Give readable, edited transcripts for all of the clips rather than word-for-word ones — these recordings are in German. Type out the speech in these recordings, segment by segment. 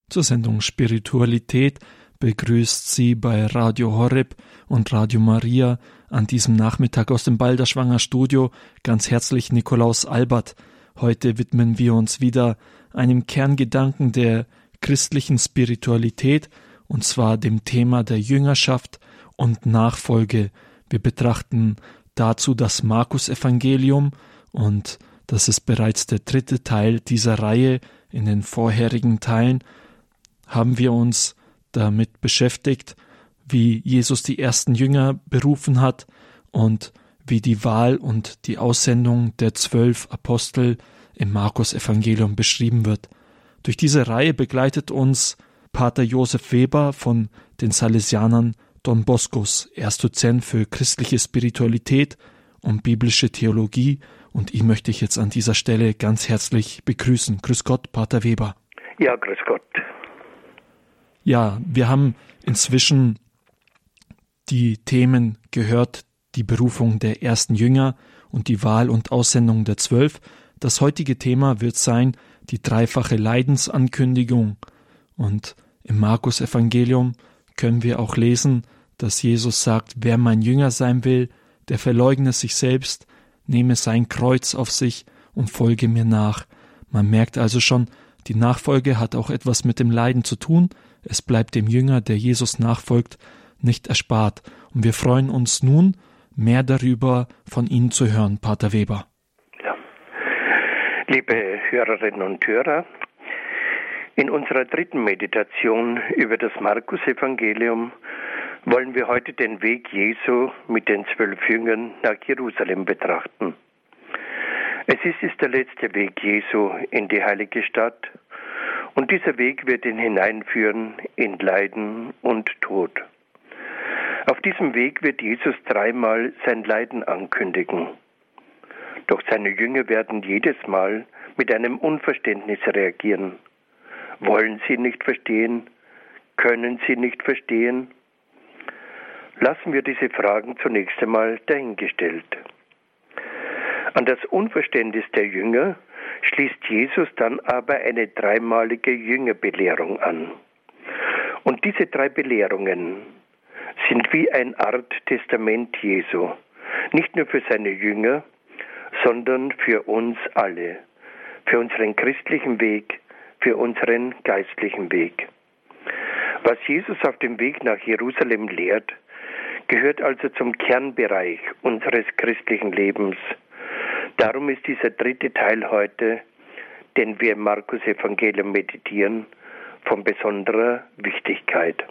Zur Sendung Spiritualität begrüßt Sie bei Radio Horeb und Radio Maria an diesem Nachmittag aus dem Balderschwanger Studio ganz herzlich Nikolaus Albert. Heute widmen wir uns wieder einem Kerngedanken der christlichen Spiritualität, und zwar dem Thema der Jüngerschaft und Nachfolge. Wir betrachten dazu das Markus-Evangelium, und das ist bereits der 3. Teil dieser Reihe. In den vorherigen Teilen haben wir uns damit beschäftigt, wie Jesus die ersten Jünger berufen hat und wie die Wahl und die Aussendung der 12 Apostel im Markus-Evangelium beschrieben wird. Durch diese Reihe begleitet uns Pater Josef Weber von den Salesianern Don Boscos. Er ist Dozent für christliche Spiritualität und biblische Theologie, und ihn möchte ich jetzt an dieser Stelle ganz herzlich begrüßen. Grüß Gott, Pater Weber. Ja, grüß Gott. Ja, wir haben inzwischen die Themen gehört, die Berufung der ersten Jünger und die Wahl und Aussendung der 12. Das heutige Thema wird sein die dreifache Leidensankündigung. Und im Markus-Evangelium können wir auch lesen, dass Jesus sagt, wer mein Jünger sein will, der verleugne sich selbst, nehme sein Kreuz auf sich und folge mir nach. Man merkt also schon, die Nachfolge hat auch etwas mit dem Leiden zu tun. Es bleibt dem Jünger, der Jesus nachfolgt, nicht erspart. Und wir freuen uns nun, mehr darüber von Ihnen zu hören, Pater Weber. Ja. Liebe Hörerinnen und Hörer, in unserer 3. Meditation über das Markus-Evangelium wollen wir heute den Weg Jesu mit den 12 Jüngern nach Jerusalem betrachten. Es ist der letzte Weg Jesu in die heilige Stadt, und dieser Weg wird ihn hineinführen in Leiden und Tod. Auf diesem Weg wird Jesus 3-mal sein Leiden ankündigen. Doch seine Jünger werden jedes Mal mit einem Unverständnis reagieren. Wollen sie nicht verstehen? Können sie nicht verstehen? Lassen wir diese Fragen zunächst einmal dahingestellt. An das Unverständnis der Jünger schließt Jesus dann aber eine 3-malige Jüngerbelehrung an. Und diese 3 Belehrungen sind wie eine Art Testament Jesu, nicht nur für seine Jünger, sondern für uns alle, für unseren christlichen Weg, für unseren geistlichen Weg. Was Jesus auf dem Weg nach Jerusalem lehrt, gehört also zum Kernbereich unseres christlichen Lebens. Darum ist dieser 3. Teil heute, den wir im Markus-Evangelium meditieren, von besonderer Wichtigkeit.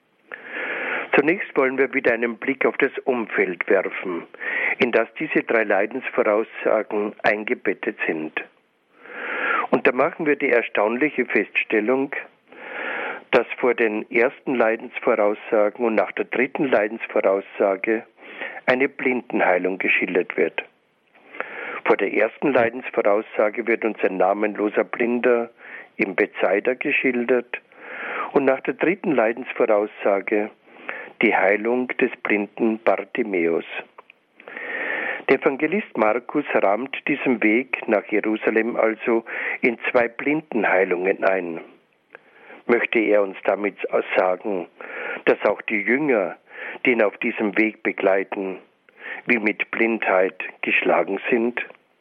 Zunächst wollen wir wieder einen Blick auf das Umfeld werfen, in das diese 3 Leidensvoraussagen eingebettet sind. Und da machen wir die erstaunliche Feststellung, dass vor den ersten Leidensvoraussagen und nach der 3. Leidensvoraussage eine Blindenheilung geschildert wird. Vor der ersten Leidensvoraussage wird uns ein namenloser Blinder im Bethsaida geschildert und nach der 3. Leidensvoraussage die Heilung des blinden Bartimäus. Der Evangelist Markus rahmt diesen Weg nach Jerusalem also in 2 Blindenheilungen ein. Möchte er uns damit sagen, dass auch die Jünger, die ihn auf diesem Weg begleiten, wie mit Blindheit geschlagen sind?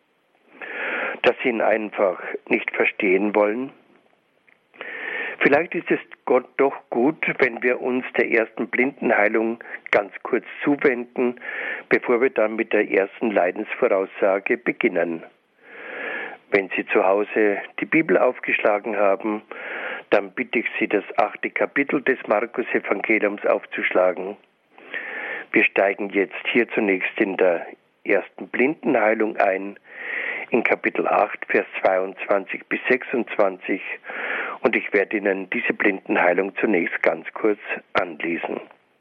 Dass sie ihn einfach nicht verstehen wollen? Vielleicht ist es Gott doch gut, wenn wir uns der ersten Blindenheilung ganz kurz zuwenden, bevor wir dann mit der ersten Leidensvoraussage beginnen. Wenn Sie zu Hause die Bibel aufgeschlagen haben, dann bitte ich Sie, das 8. Kapitel des Markus-Evangeliums aufzuschlagen. Wir steigen jetzt hier zunächst in der ersten Blindenheilung ein, in Kapitel 8, Vers 22 bis 26, und ich werde Ihnen diese Blindenheilung zunächst ganz kurz anlesen.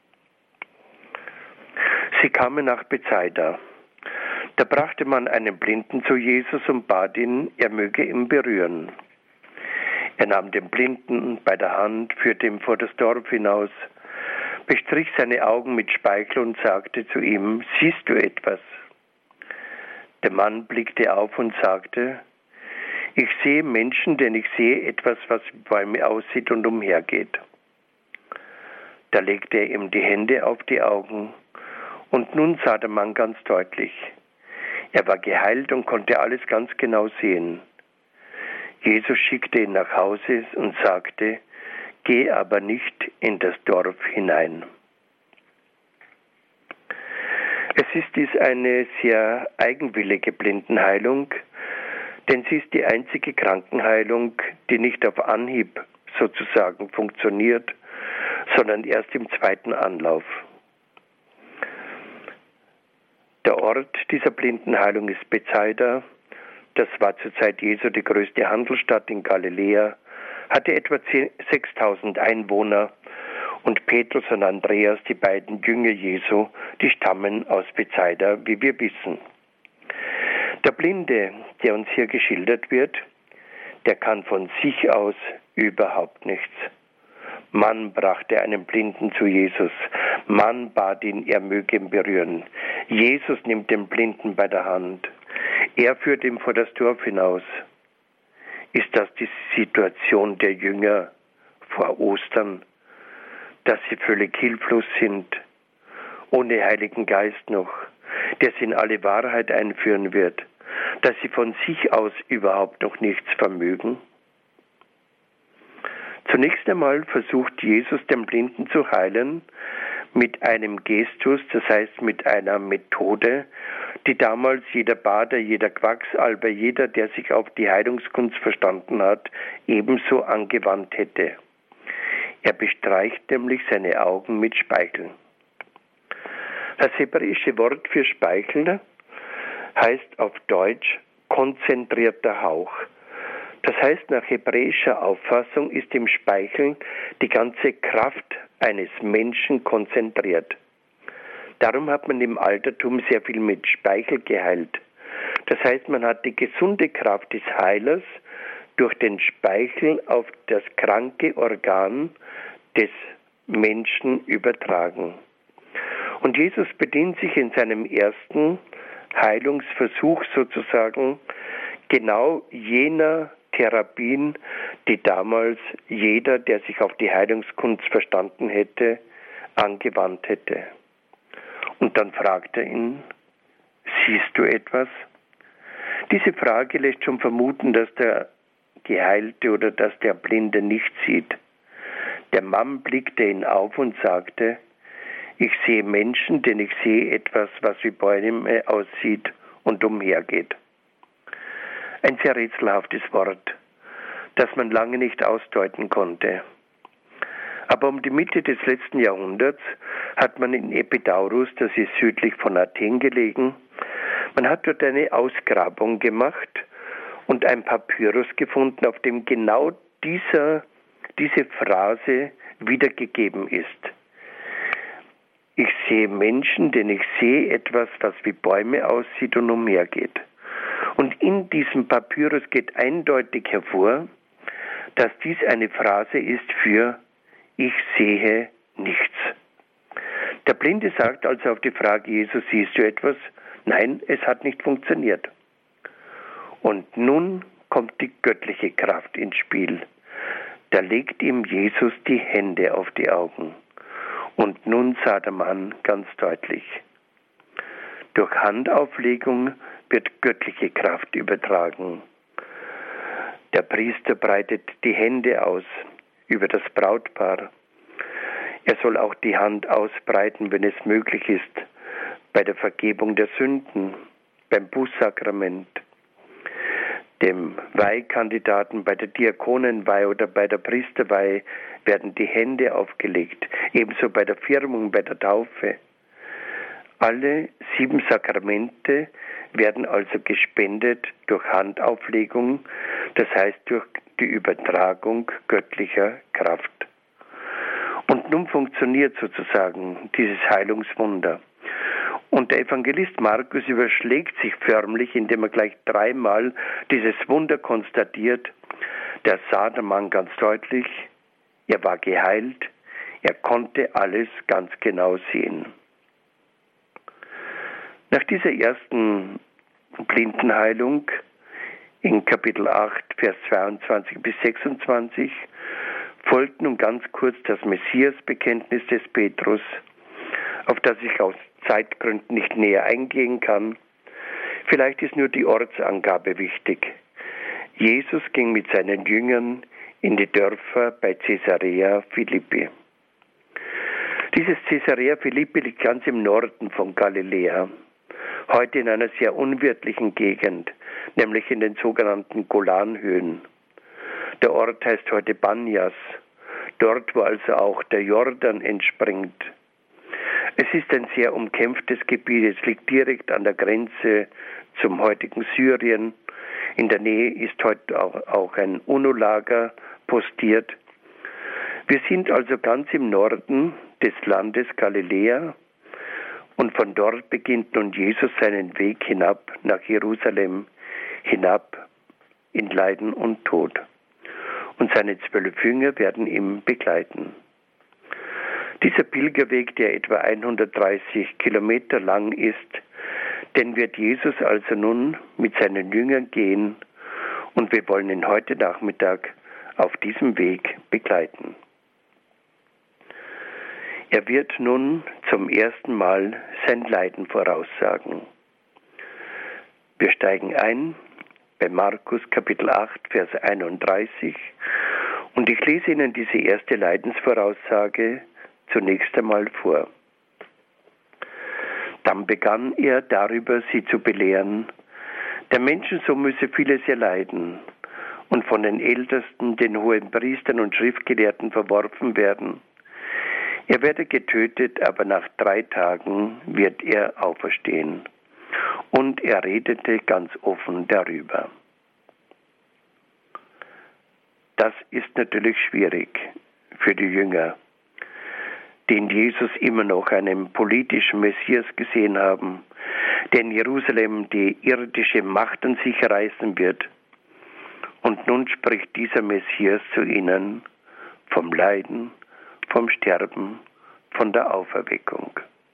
Sie kamen nach Bethsaida. Da brachte man einen Blinden zu Jesus und bat ihn, er möge ihn berühren. Er nahm den Blinden bei der Hand, führte ihn vor das Dorf hinaus, bestrich seine Augen mit Speichel und sagte zu ihm, siehst du etwas? Der Mann blickte auf und sagte, Ich sehe Menschen, denn ich sehe etwas, was bei mir aussieht und umhergeht. Da legte er ihm die Hände auf die Augen und nun sah der Mann ganz deutlich. Er war geheilt und konnte alles ganz genau sehen. Jesus schickte ihn nach Hause und sagte, geh aber nicht in das Dorf hinein. Es ist dies eine sehr eigenwillige Blindenheilung, denn sie ist die einzige Krankenheilung, die nicht auf Anhieb sozusagen funktioniert, sondern erst im zweiten Anlauf. Der Ort dieser Blindenheilung ist Bethsaida. Das war zur Zeit Jesu die größte Handelsstadt in Galiläa, hatte etwa 6.000 Einwohner und Petrus und Andreas, die beiden Jünger Jesu, die stammen aus Bethsaida, wie wir wissen. Der Blinde, der uns hier geschildert wird, der kann von sich aus überhaupt nichts. Man brachte einen Blinden zu Jesus. Man bat ihn, er möge ihn berühren. Jesus nimmt den Blinden bei der Hand. Er führt ihn vor das Dorf hinaus. Ist das die Situation der Jünger vor Ostern, dass sie völlig hilflos sind, ohne Heiligen Geist noch, der sie in alle Wahrheit einführen wird, dass sie von sich aus überhaupt noch nichts vermögen? Zunächst einmal versucht Jesus, den Blinden zu heilen mit einem Gestus, das heißt mit einer Methode, die damals jeder Bader, jeder Quacksalber, jeder, der sich auf die Heilungskunst verstanden hat, ebenso angewandt hätte. Er bestreicht nämlich seine Augen mit Speichel. Das hebräische Wort für Speichel heißt auf Deutsch konzentrierter Hauch. Das heißt, nach hebräischer Auffassung ist im Speichel die ganze Kraft eines Menschen konzentriert. Darum hat man im Altertum sehr viel mit Speichel geheilt. Das heißt, man hat die gesunde Kraft des Heilers durch den Speichel auf das kranke Organ des Menschen übertragen. Und Jesus bedient sich in seinem ersten Heilungsversuch sozusagen genau jener Therapien, die damals jeder, der sich auf die Heilungskunst verstanden hätte, angewandt hätte. Und dann fragt er ihn, siehst du etwas? Diese Frage lässt schon vermuten, dass der Geheilte oder dass der Blinde nicht sieht. Der Mann blickte ihn auf und sagte, ich sehe Menschen, denn ich sehe etwas, was wie Bäume aussieht und umhergeht. Ein sehr rätselhaftes Wort, das man lange nicht ausdeuten konnte. Aber um die Mitte des letzten Jahrhunderts hat man in Epidaurus, das ist südlich von Athen gelegen, man hat dort eine Ausgrabung gemacht und ein Papyrus gefunden, auf dem genau diese Phrase wiedergegeben ist. Ich sehe Menschen, denn ich sehe etwas, was wie Bäume aussieht und umhergeht. Und in diesem Papyrus geht eindeutig hervor, dass dies eine Phrase ist für ich sehe nichts. Der Blinde sagt also auf die Frage, Jesus, siehst du etwas? Nein, es hat nicht funktioniert. Und nun kommt die göttliche Kraft ins Spiel. Da legt ihm Jesus die Hände auf die Augen. Und nun sah der Mann ganz deutlich. Durch Handauflegung wird göttliche Kraft übertragen. Der Priester breitet die Hände aus über das Brautpaar. Er soll auch die Hand ausbreiten, wenn es möglich ist, bei der Vergebung der Sünden, beim Bußsakrament, dem Weihkandidaten bei der Diakonenweihe oder bei der Priesterweihe werden die Hände aufgelegt, ebenso bei der Firmung, bei der Taufe. Alle 7 Sakramente werden also gespendet durch Handauflegung, das heißt durch die Übertragung göttlicher Kraft. Und nun funktioniert sozusagen dieses Heilungswunder. Und der Evangelist Markus überschlägt sich förmlich, indem er gleich 3-mal dieses Wunder konstatiert. Da sah der Mann ganz deutlich, er war geheilt, er konnte alles ganz genau sehen. Nach dieser ersten Blindenheilung in Kapitel 8, Vers 22 bis 26 folgt nun ganz kurz das Messiasbekenntnis des Petrus, auf das ich aus Zeitgründen nicht näher eingehen kann. Vielleicht ist nur die Ortsangabe wichtig. Jesus ging mit seinen Jüngern in die Dörfer bei Caesarea Philippi. Dieses Caesarea Philippi liegt ganz im Norden von Galiläa, heute in einer sehr unwirtlichen Gegend, nämlich in den sogenannten Golanhöhen. Der Ort heißt heute Banyas, dort wo also auch der Jordan entspringt. Es ist ein sehr umkämpftes Gebiet, es liegt direkt an der Grenze zum heutigen Syrien. In der Nähe ist heute auch ein UNO-Lager postiert. Wir sind also ganz im Norden des Landes Galiläa und von dort beginnt nun Jesus seinen Weg hinab nach Jerusalem, hinab in Leiden und Tod. Und seine 12 Jünger werden ihn begleiten. Dieser Pilgerweg, der etwa 130 Kilometer lang ist, den wird Jesus also nun mit seinen Jüngern gehen und wir wollen ihn heute Nachmittag auf diesem Weg begleiten. Er wird nun zum ersten Mal sein Leiden voraussagen. Wir steigen ein bei Markus Kapitel 8, Vers 31 und ich lese Ihnen diese erste Leidensvoraussage zunächst einmal vor. Dann begann er darüber, sie zu belehren, der Menschensohn müsse vieles erleiden und von den Ältesten, den Hohenpriestern und Schriftgelehrten verworfen werden. Er werde getötet, aber nach 3 Tagen wird er auferstehen. Und er redete ganz offen darüber. Das ist natürlich schwierig für die Jünger, die in Jesus immer noch einen politischen Messias gesehen haben, der in Jerusalem die irdische Macht an sich reißen wird. Und nun spricht dieser Messias zu ihnen vom Leiden, vom Sterben, von der Auferweckung.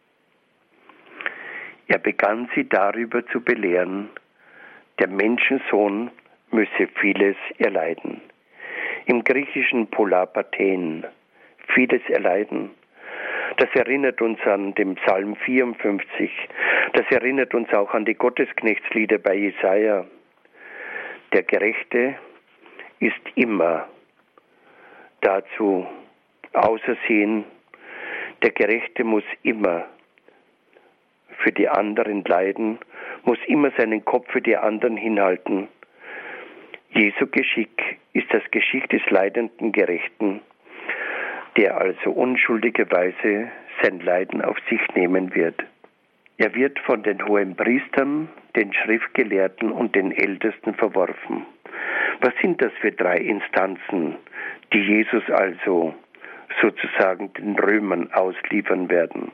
Er begann sie darüber zu belehren, der Menschensohn müsse vieles erleiden. Im griechischen Polapathen, vieles erleiden. Das erinnert uns an den Psalm 54. Das erinnert uns auch an die Gottesknechtslieder bei Jesaja. Der Gerechte ist immer dazu ausersehen. Der Gerechte muss immer für die anderen leiden, muss immer seinen Kopf für die anderen hinhalten. Jesu Geschick ist das Geschick des leidenden Gerechten, der also unschuldigerweise sein Leiden auf sich nehmen wird. Er wird von den Hohenpriestern, den Schriftgelehrten und den Ältesten verworfen. Was sind das für 3 Instanzen, die Jesus also sozusagen den Römern ausliefern werden?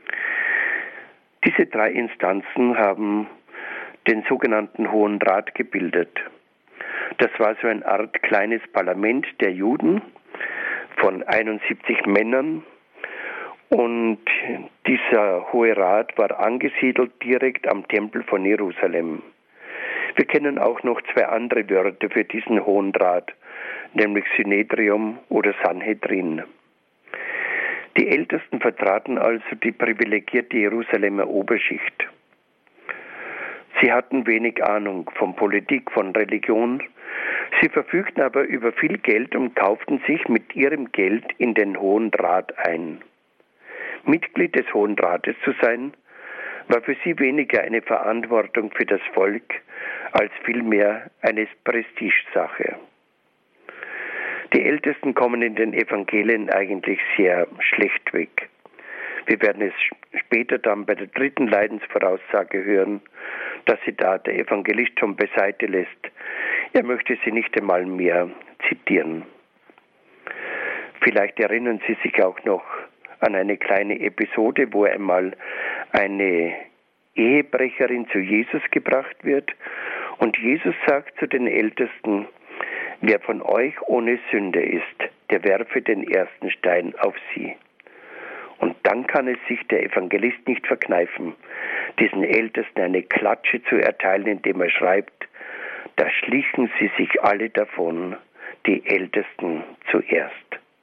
Diese 3 Instanzen haben den sogenannten Hohen Rat gebildet. Das war so eine Art kleines Parlament der Juden von 71 Männern und dieser Hohe Rat war angesiedelt direkt am Tempel von Jerusalem. Wir kennen auch noch 2 andere Wörter für diesen Hohen Rat, nämlich Synedrium oder Sanhedrin. Die Ältesten vertraten also die privilegierte Jerusalemer Oberschicht. Sie hatten wenig Ahnung von Politik, von Religion. Sie verfügten aber über viel Geld und kauften sich mit ihrem Geld in den Hohen Rat ein. Mitglied des Hohen Rates zu sein, war für sie weniger eine Verantwortung für das Volk, als vielmehr eine Prestigesache. Die Ältesten kommen in den Evangelien eigentlich sehr schlecht weg. Wir werden es später dann bei der 3. Leidensvoraussage hören, dass sie da der Evangelist schon beiseite lässt. Er möchte sie nicht einmal mehr zitieren. Vielleicht erinnern Sie sich auch noch an eine kleine Episode, wo einmal eine Ehebrecherin zu Jesus gebracht wird und Jesus sagt zu den Ältesten, wer von euch ohne Sünde ist, der werfe den ersten Stein auf sie. Und dann kann es sich der Evangelist nicht verkneifen, diesen Ältesten eine Klatsche zu erteilen, indem er schreibt, Da schlichen sie sich alle davon, die Ältesten zuerst.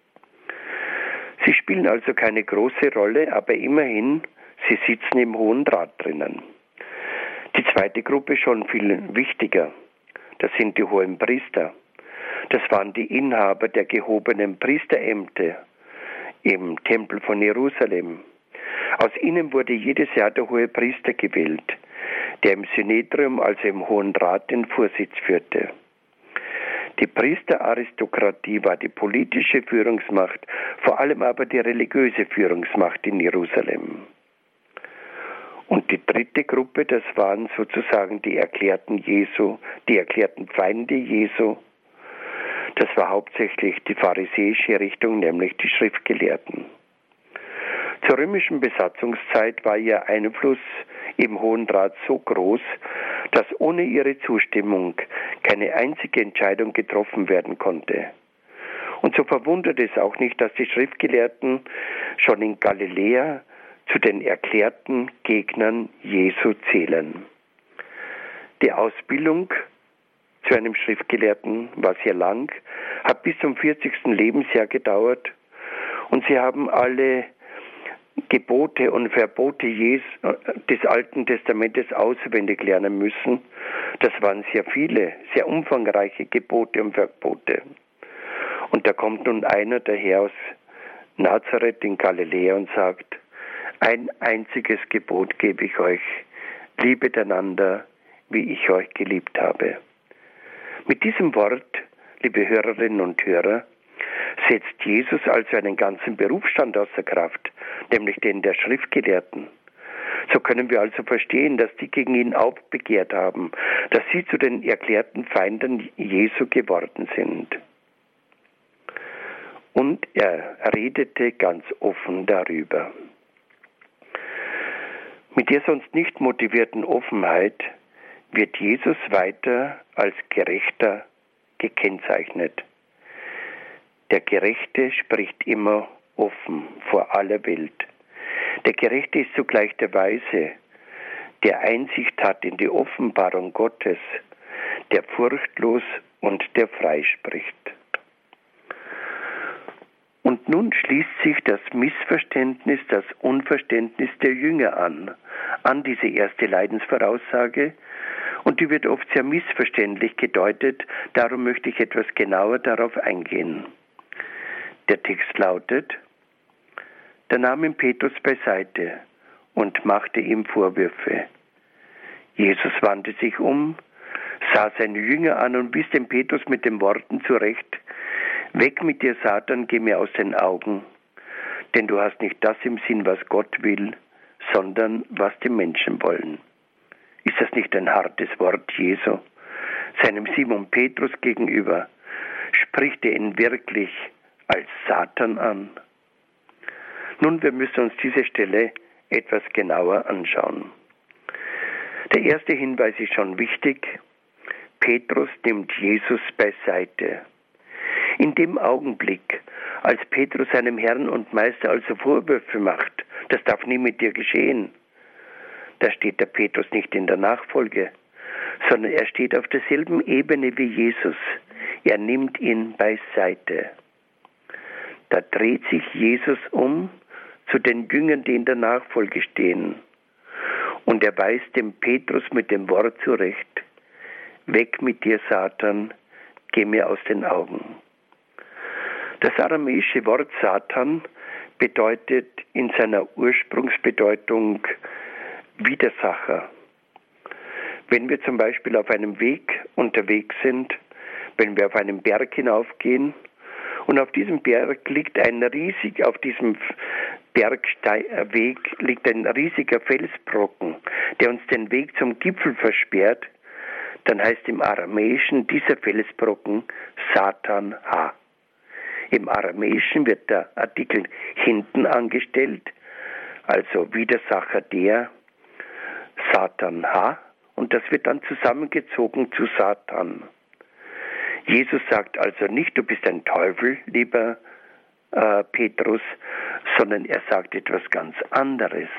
Sie spielen also keine große Rolle, aber immerhin, sie sitzen im Hohen Rat drinnen. Die zweite Gruppe schon viel wichtiger. Das sind die hohen Priester. Das waren die Inhaber der gehobenen Priesterämter im Tempel von Jerusalem. Aus ihnen wurde jedes Jahr der hohe Priester gewählt, der im Synedrium, also im Hohen Rat, den Vorsitz führte. Die Priesteraristokratie war die politische Führungsmacht, vor allem aber die religiöse Führungsmacht in Jerusalem. Und die dritte Gruppe, das waren sozusagen die Erklärten Jesu, die erklärten Feinde Jesu. Das war hauptsächlich die pharisäische Richtung, nämlich die Schriftgelehrten. Zur römischen Besatzungszeit war ihr Einfluss im Hohen Rat so groß, dass ohne ihre Zustimmung keine einzige Entscheidung getroffen werden konnte. Und so verwundert es auch nicht, dass die Schriftgelehrten schon in Galiläa zu den erklärten Gegnern Jesu zählen. Die Ausbildung zu einem Schriftgelehrten war sehr lang, hat bis zum 40. Lebensjahr gedauert und sie haben alle Gebote und Verbote des Alten Testamentes auswendig lernen müssen. Das waren sehr viele, sehr umfangreiche Gebote und Verbote. Und da kommt nun einer daher aus Nazareth in Galiläa und sagt, ein einziges Gebot gebe ich euch, liebet einander, wie ich euch geliebt habe. Mit diesem Wort, liebe Hörerinnen und Hörer, setzt Jesus also einen ganzen Berufsstand außer Kraft, nämlich den der Schriftgelehrten. So können wir also verstehen, dass die gegen ihn aufbegehrt haben, dass sie zu den erklärten Feinden Jesu geworden sind. Und er redete ganz offen darüber. Mit der sonst nicht motivierten Offenheit wird Jesus weiter als Gerechter gekennzeichnet. Der Gerechte spricht immer offen vor aller Welt. Der Gerechte ist zugleich der Weise, der Einsicht hat in die Offenbarung Gottes, der furchtlos und der frei spricht. Und nun schließt sich das Missverständnis, das Unverständnis der Jünger an diese erste Leidensvoraussage, und die wird oft sehr missverständlich gedeutet, darum möchte ich etwas genauer darauf eingehen. Der Text lautet, da nahm ihn Petrus beiseite und machte ihm Vorwürfe. Jesus wandte sich um, sah seine Jünger an und wies dem Petrus mit den Worten zurecht, weg mit dir, Satan, geh mir aus den Augen, denn du hast nicht das im Sinn, was Gott will, sondern was die Menschen wollen. Ist das nicht ein hartes Wort Jesu? Seinem Simon Petrus gegenüber spricht er ihn wirklich als Satan an. Nun, wir müssen uns diese Stelle etwas genauer anschauen. Der erste Hinweis ist schon wichtig. Petrus nimmt Jesus beiseite. In dem Augenblick, als Petrus seinem Herrn und Meister also Vorwürfe macht, das darf nie mit dir geschehen, da steht der Petrus nicht in der Nachfolge, sondern er steht auf derselben Ebene wie Jesus. Er nimmt ihn beiseite. Da dreht sich Jesus um zu den Jüngern, die in der Nachfolge stehen. Und er weist dem Petrus mit dem Wort zurecht, weg mit dir, Satan, geh mir aus den Augen. Das aramäische Wort Satan bedeutet in seiner Ursprungsbedeutung Widersacher. Wenn wir zum Beispiel auf einem Weg unterwegs sind, wenn wir auf einen Berg hinaufgehen und auf diesem Berg liegt auf diesem Bergweg liegt ein riesiger Felsbrocken, der uns den Weg zum Gipfel versperrt, dann heißt im Aramäischen dieser Felsbrocken Satan Ha. Im Aramäischen wird der Artikel hinten angestellt, also Widersacher der, Satan Ha, und das wird dann zusammengezogen zu Satan. Jesus sagt also nicht, du bist ein Teufel, lieber Petrus, sondern er sagt etwas ganz anderes.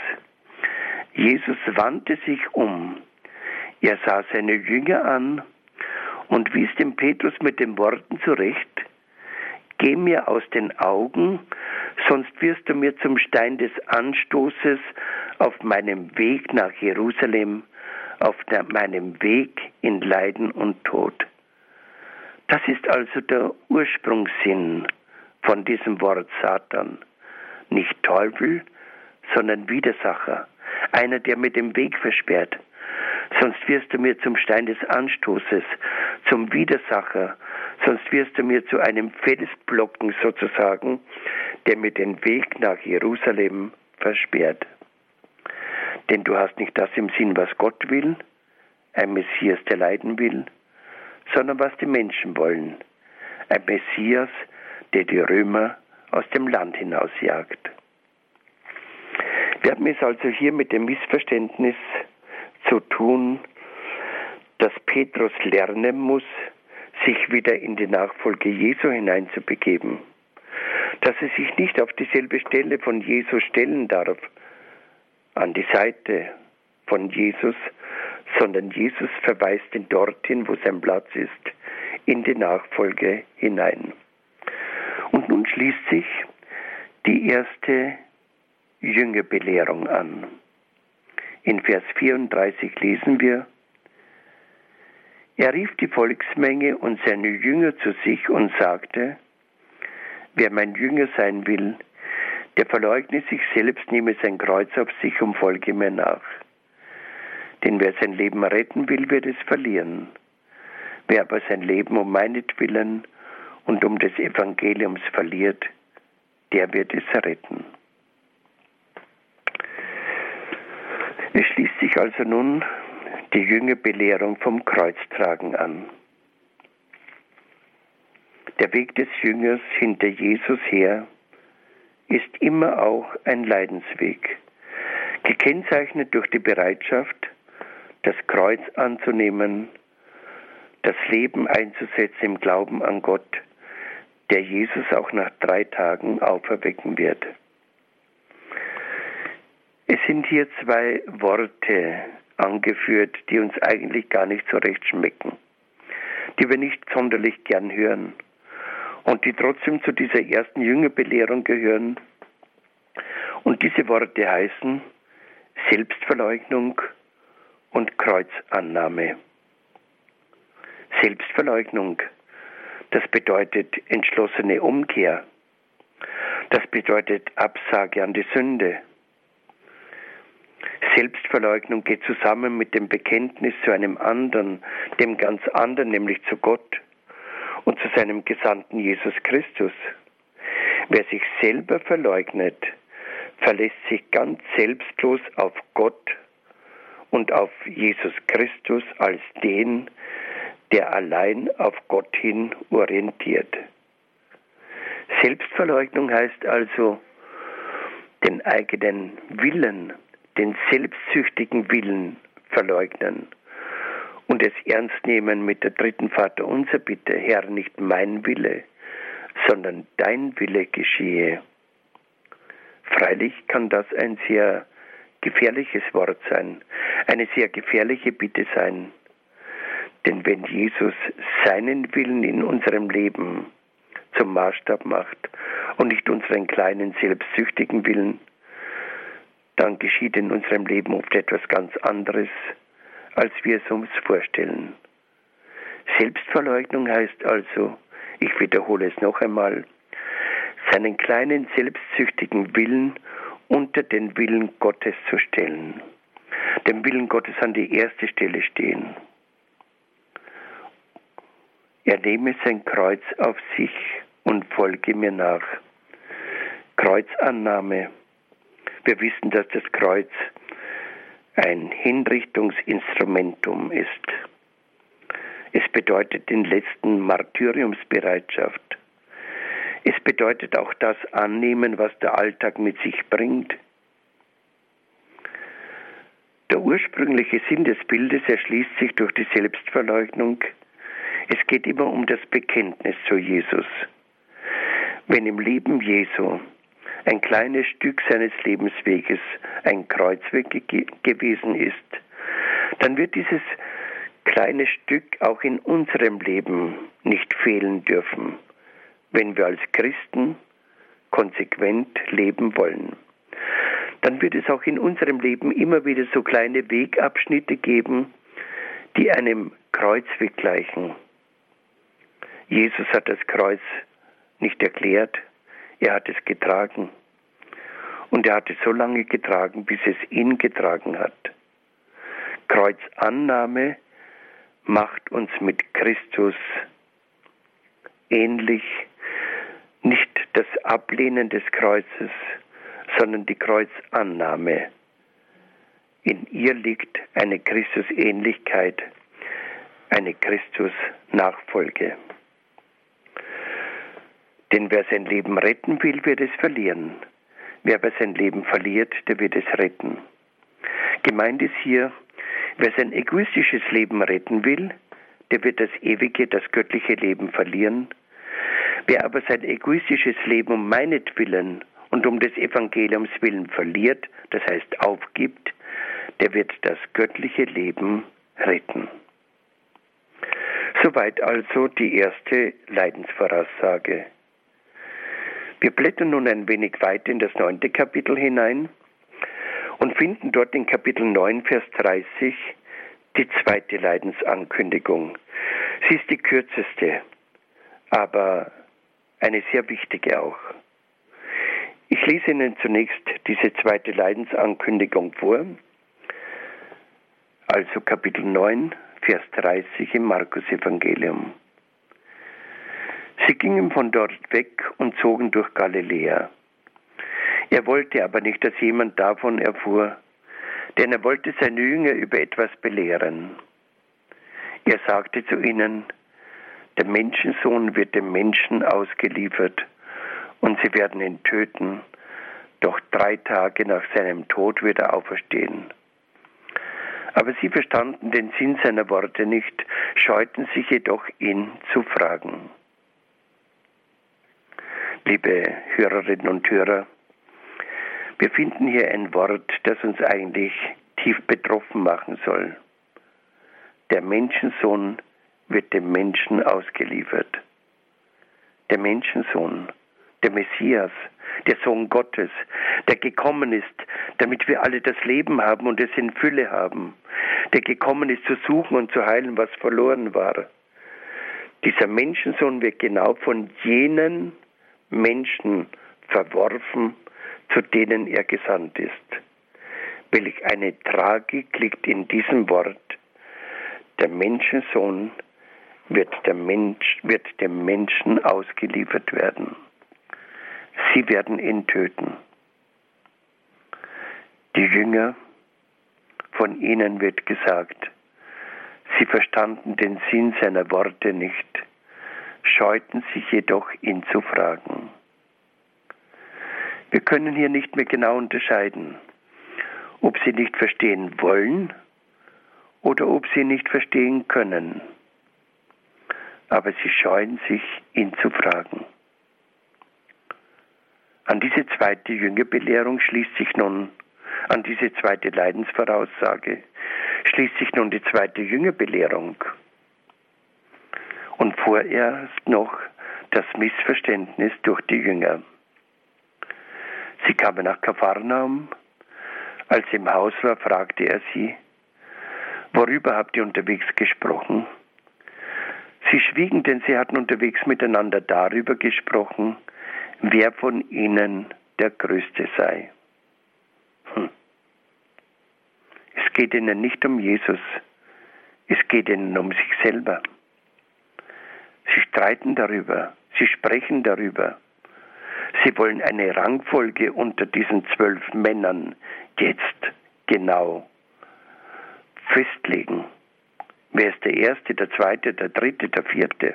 Jesus wandte sich um. Er sah seine Jünger an und wies dem Petrus mit den Worten zurecht: Geh mir aus den Augen, sonst wirst du mir zum Stein des Anstoßes auf meinem Weg nach Jerusalem, auf meinem Weg in Leiden und Tod. Das ist also der Ursprungssinn von diesem Wort Satan. Nicht Teufel, sondern Widersacher. Einer, der mir den Weg versperrt. Sonst wirst du mir zum Stein des Anstoßes, zum Widersacher. Sonst wirst du mir zu einem Felsblocken sozusagen, der mir den Weg nach Jerusalem versperrt. Denn du hast nicht das im Sinn, was Gott will, ein Messias, der leiden will, sondern was die Menschen wollen. Ein Messias, der die Römer aus dem Land hinausjagt. Wir haben es also hier mit dem Missverständnis zu tun, dass Petrus lernen muss, sich wieder in die Nachfolge Jesu hineinzubegeben. Dass er sich nicht auf dieselbe Stelle von Jesus stellen darf, an die Seite von Jesus, sondern Jesus verweist ihn dorthin, wo sein Platz ist, in die Nachfolge hinein. Und nun schließt sich die erste Jüngerbelehrung an. In Vers 34 lesen wir: Er rief die Volksmenge und seine Jünger zu sich und sagte: Wer mein Jünger sein will, der verleugne sich selbst, nehme sein Kreuz auf sich und folge mir nach. Denn wer sein Leben retten will, wird es verlieren. Wer aber sein Leben um meinetwillen und um des Evangeliums verliert, der wird es retten. Es schließt sich also nun die Jüngerbelehrung vom Kreuztragen an. Der Weg des Jüngers hinter Jesus her ist immer auch ein Leidensweg, gekennzeichnet durch die Bereitschaft, das Kreuz anzunehmen, das Leben einzusetzen im Glauben an Gott, der Jesus auch nach 3 Tagen auferwecken wird. Es sind hier 2 Worte angeführt, die uns eigentlich gar nicht so recht schmecken, die wir nicht sonderlich gern hören und die trotzdem zu dieser ersten Jüngerbelehrung gehören. Und diese Worte heißen Selbstverleugnung und Kreuzannahme. Selbstverleugnung, das bedeutet entschlossene Umkehr. Das bedeutet Absage an die Sünde. Selbstverleugnung geht zusammen mit dem Bekenntnis zu einem anderen, dem ganz anderen, nämlich zu Gott und zu seinem Gesandten Jesus Christus. Wer sich selber verleugnet, verlässt sich ganz selbstlos auf Gott und auf Jesus Christus als den, der allein auf Gott hin orientiert. Selbstverleugnung heißt also, den eigenen Willen, den selbstsüchtigen Willen verleugnen und es ernst nehmen mit der 3. Vaterunser Bitte: Herr, nicht mein Wille, sondern dein Wille geschehe. Freilich kann das ein sehr gefährliches Wort sein, eine sehr gefährliche Bitte sein. Denn wenn Jesus seinen Willen in unserem Leben zum Maßstab macht und nicht unseren kleinen selbstsüchtigen Willen, dann geschieht in unserem Leben oft etwas ganz anderes, als wir es uns vorstellen. Selbstverleugnung heißt also, ich wiederhole es noch einmal, seinen kleinen selbstsüchtigen Willen unter den Willen Gottes zu stellen, den Willen Gottes an die erste Stelle stehen. Er nehme sein Kreuz auf sich und folge mir nach. Kreuzannahme. Wir wissen, dass das Kreuz ein Hinrichtungsinstrumentum ist. Es bedeutet den letzten Martyriumsbereitschaft. Es bedeutet auch das Annehmen, was der Alltag mit sich bringt. Der ursprüngliche Sinn des Bildes erschließt sich durch die Selbstverleugnung. Es geht immer um das Bekenntnis zu Jesus. Wenn im Leben Jesu ein kleines Stück seines Lebensweges ein Kreuzweg gewesen ist, dann wird dieses kleine Stück auch in unserem Leben nicht fehlen dürfen, wenn wir als Christen konsequent leben wollen. Dann wird es auch in unserem Leben immer wieder so kleine Wegabschnitte geben, die einem Kreuzweg gleichen. Jesus hat das Kreuz nicht erklärt, er hat es getragen. Und er hat es so lange getragen, bis es ihn getragen hat. Kreuzannahme macht uns mit Christus ähnlich, nicht das Ablehnen des Kreuzes, sondern die Kreuzannahme. In ihr liegt eine Christusähnlichkeit, eine Christus-Nachfolge. Denn wer sein Leben retten will, wird es verlieren. Wer aber sein Leben verliert, der wird es retten. Gemeint ist hier, wer sein egoistisches Leben retten will, der wird das ewige, das göttliche Leben verlieren. Wer aber sein egoistisches Leben um meinetwillen und um des Evangeliums willen verliert, das heißt aufgibt, der wird das göttliche Leben retten. Soweit also die erste Leidensvoraussage. Wir blättern nun ein wenig weiter in das 9. Kapitel hinein und finden dort in Kapitel 9, Vers 30 die zweite Leidensankündigung. Sie ist die kürzeste, aber eine sehr wichtige auch. Ich lese Ihnen zunächst diese zweite Leidensankündigung vor, also Kapitel 9, Vers 30 im Markus-Evangelium. Sie gingen von dort weg und zogen durch Galiläa. Er wollte aber nicht, dass jemand davon erfuhr, denn er wollte seine Jünger über etwas belehren. Er sagte zu ihnen, der Menschensohn wird dem Menschen ausgeliefert und sie werden ihn töten, doch 3 Tage nach seinem Tod wird er auferstehen. Aber sie verstanden den Sinn seiner Worte nicht, scheuten sich jedoch, ihn zu fragen. Liebe Hörerinnen und Hörer, wir finden hier ein Wort, das uns eigentlich tief betroffen machen soll. Der Menschensohn wird dem Menschen ausgeliefert. Der Menschensohn, der Messias, der Sohn Gottes, der gekommen ist, damit wir alle das Leben haben und es in Fülle haben, der gekommen ist, zu suchen und zu heilen, was verloren war. Dieser Menschensohn wird genau von jenen Menschen verworfen, zu denen er gesandt ist. Welch eine Tragik liegt in diesem Wort. Der Menschensohn wird dem Menschen ausgeliefert werden. Sie werden ihn töten. Die Jünger, von ihnen wird gesagt, sie verstanden den Sinn seiner Worte nicht, scheuten sich jedoch, ihn zu fragen. Wir können hier nicht mehr genau unterscheiden, ob sie nicht verstehen wollen oder ob sie nicht verstehen können. Aber sie scheuen sich, ihn zu fragen. An diese zweite Jüngerbelehrung schließt sich nun, an diese zweite Leidensvoraussage, schließt sich nun die zweite Jüngerbelehrung. Und vorerst noch das Missverständnis durch die Jünger. Sie kamen nach Kapharnaum. Als sie im Haus war, fragte er sie, worüber habt ihr unterwegs gesprochen? Sie schwiegen, denn sie hatten unterwegs miteinander darüber gesprochen, wer von ihnen der Größte sei. Es geht ihnen nicht um Jesus, es geht ihnen um sich selber. Sie streiten darüber, sie sprechen darüber. Sie wollen eine Rangfolge unter diesen 12 Männern jetzt genau festlegen. Wer ist der Erste, der Zweite, der Dritte, der Vierte?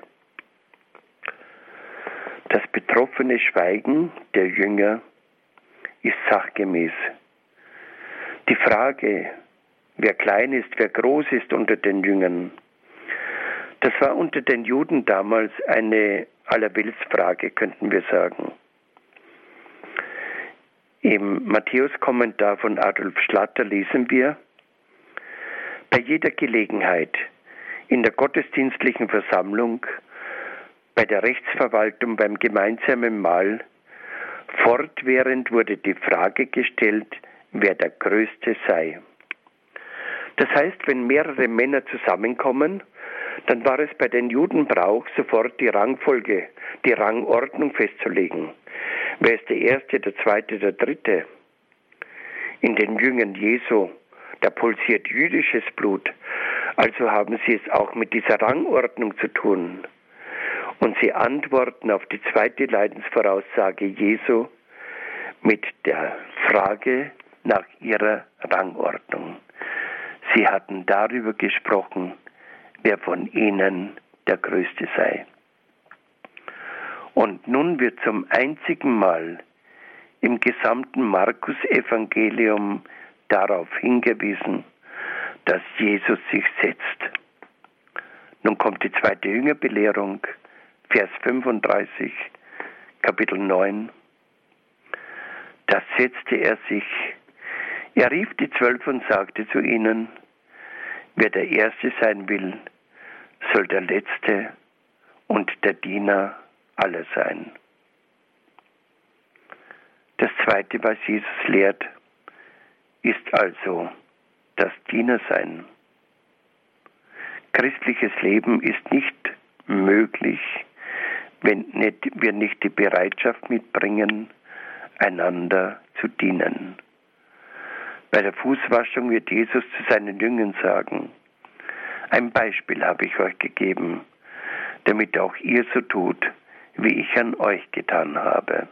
Das betroffene Schweigen der Jünger ist sachgemäß. Die Frage, wer klein ist, wer groß ist unter den Jüngern, das war unter den Juden damals eine Allerweltsfrage, könnten wir sagen. Im Matthäus-Kommentar von Adolf Schlatter lesen wir, bei jeder Gelegenheit, in der gottesdienstlichen Versammlung, bei der Rechtsverwaltung, beim gemeinsamen Mahl, fortwährend wurde die Frage gestellt, wer der Größte sei. Das heißt, wenn mehrere Männer zusammenkommen, dann war es bei den Juden Brauch, sofort die Rangfolge, die Rangordnung festzulegen. Wer ist der Erste, der Zweite, der Dritte? In den Jüngern Jesu, da pulsiert jüdisches Blut, also haben sie es auch mit dieser Rangordnung zu tun. Und sie antworten auf die zweite Leidensvoraussage Jesu mit der Frage nach ihrer Rangordnung. Sie hatten darüber gesprochen, wer von ihnen der Größte sei. Und nun wird zum einzigen Mal im gesamten Markus-Evangelium darauf hingewiesen, dass Jesus sich setzt. Nun kommt die zweite Jüngerbelehrung, Vers 35, Kapitel 9. Da setzte er sich. Er rief die 12 und sagte zu ihnen, wer der Erste sein will, soll der Letzte und der Diener aller sein. Das Zweite, was Jesus lehrt, ist also das Dienersein. Christliches Leben ist nicht möglich, wenn wir nicht die Bereitschaft mitbringen, einander zu dienen. Bei der Fußwaschung wird Jesus zu seinen Jüngern sagen, ein Beispiel habe ich euch gegeben, damit auch ihr so tut, wie ich an euch getan habe.